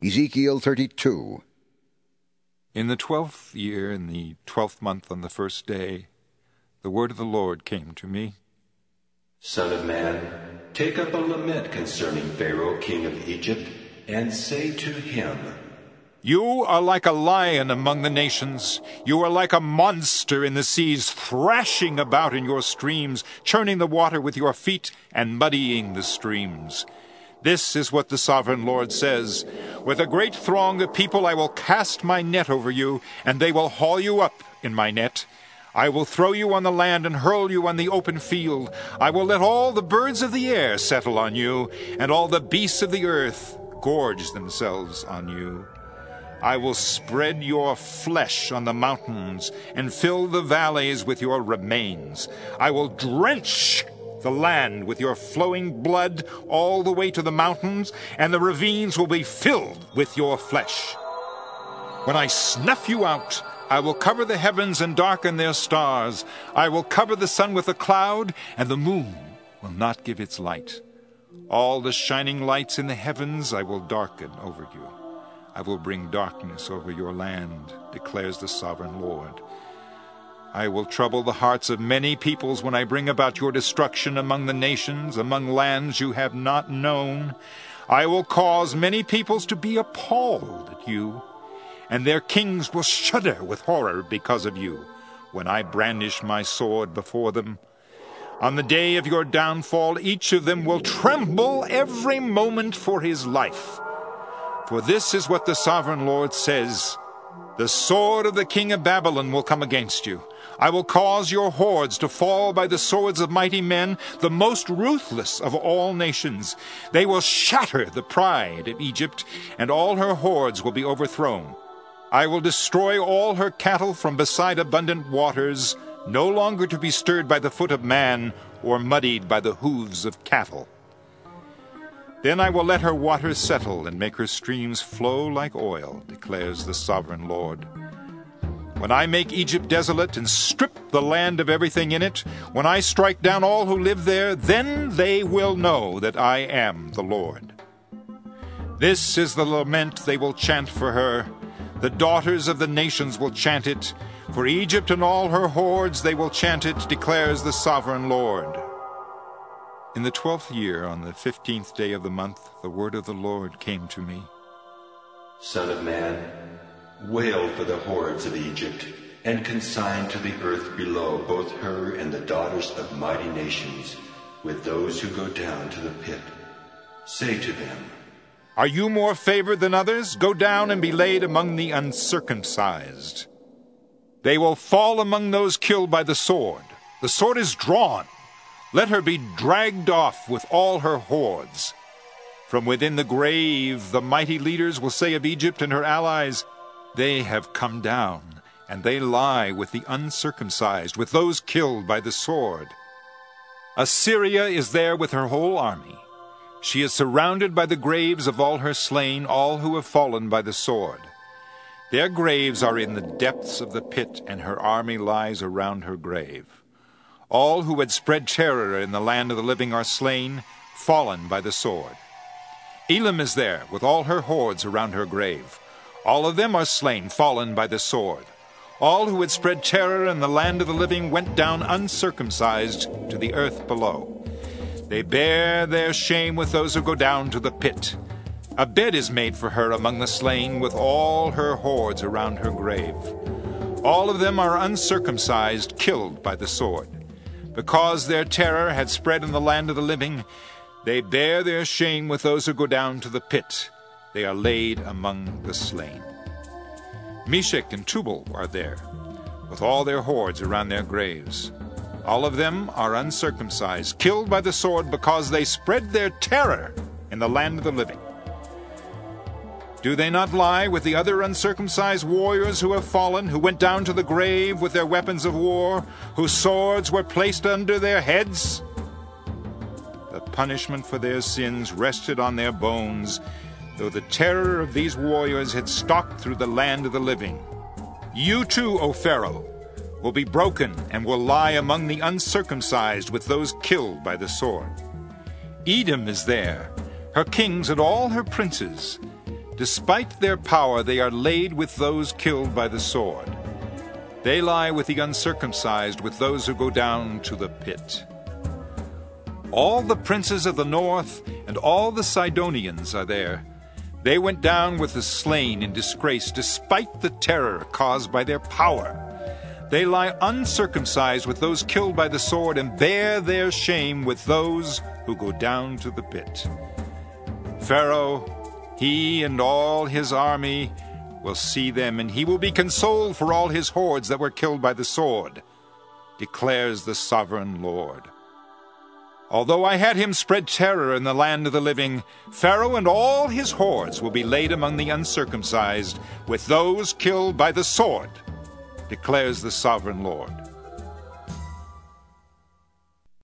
Ezekiel 32. In the 12th year, in the 12th month, on the first day, the word of the Lord came to me. Son of man, take up a lament concerning Pharaoh, king of Egypt, and say to him, You are like a lion among the nations. You are like a monster in the seas, thrashing about in your streams, churning the water with your feet and muddying the streams. This is what the sovereign Lord says. With a great throng of people I will cast my net over you, and they will haul you up in my net. I will throw you on the land and hurl you on the open field. I will let all the birds of the air settle on you, and all the beasts of the earth gorge themselves on you. I will spread your flesh on the mountains and fill the valleys with your remains. I will drench the land with your flowing blood all the way to the mountains, and the ravines will be filled with your flesh. When I snuff you out, I will cover the heavens and darken their stars. I will cover the sun with a cloud, and the moon will not give its light. All the shining lights in the heavens I will darken over you. I will bring darkness over your land, declares the sovereign Lord. I will trouble the hearts of many peoples when I bring about your destruction among the nations, among lands you have not known. I will cause many peoples to be appalled at you, and their kings will shudder with horror because of you, when I brandish my sword before them. On the day of your downfall, each of them will tremble every moment for his life. For this is what the sovereign Lord says: The sword of the king of Babylon will come against you. I will cause your hordes to fall by the swords of mighty men, the most ruthless of all nations. They will shatter the pride of Egypt, and all her hordes will be overthrown. I will destroy all her cattle from beside abundant waters, no longer to be stirred by the foot of man or muddied by the hooves of cattle. Then I will let her waters settle and make her streams flow like oil, declares the sovereign Lord. When I make Egypt desolate and strip the land of everything in it, when I strike down all who live there, then they will know that I am the Lord. This is the lament they will chant for her. The daughters of the nations will chant it. For Egypt and all her hordes they will chant it, declares the sovereign Lord. In the 12th year, on the 15th day of the month, the word of the Lord came to me. Son of man, wail for the hordes of Egypt, and consign to the earth below both her and the daughters of mighty nations, with those who go down to the pit. Say to them, Are you more favored than others? Go down and be laid among the uncircumcised. They will fall among those killed by the sword. The sword is drawn. Let her be dragged off with all her hordes. From within the grave the mighty leaders will say of Egypt and her allies, They have come down, and they lie with the uncircumcised, with those killed by the sword. Assyria is there with her whole army. She is surrounded by the graves of all her slain, all who have fallen by the sword. Their graves are in the depths of the pit, and her army lies around her grave. All who had spread terror in the land of the living are slain, fallen by the sword. Elam is there with all her hordes around her grave. All of them are slain, fallen by the sword. All who had spread terror in the land of the living went down uncircumcised to the earth below. They bear their shame with those who go down to the pit. A bed is made for her among the slain, with all her hordes around her grave. All of them are uncircumcised, killed by the sword. Because their terror had spread in the land of the living, they bear their shame with those who go down to the pit. They are laid among the slain. Meshech and Tubal are there, with all their hordes around their graves. All of them are uncircumcised, killed by the sword, because they spread their terror in the land of the living. Do they not lie with the other uncircumcised warriors who have fallen, who went down to the grave with their weapons of war, whose swords were placed under their heads? The punishment for their sins rested on their bones, though the terror of these warriors had stalked through the land of the living. You too, O Pharaoh, will be broken and will lie among the uncircumcised with those killed by the sword. Edom is there, her kings and all her princes. Despite their power, they are laid with those killed by the sword. They lie with the uncircumcised, with those who go down to the pit. All the princes of the north and all the Sidonians are there. They went down with the slain in disgrace, despite the terror caused by their power. They lie uncircumcised with those killed by the sword, and bear their shame with those who go down to the pit. Pharaoh, he and all his army, will see them, and he will be consoled for all his hordes that were killed by the sword, declares the sovereign Lord. Although I had him spread terror in the land of the living, Pharaoh and all his hordes will be laid among the uncircumcised with those killed by the sword, declares the sovereign Lord.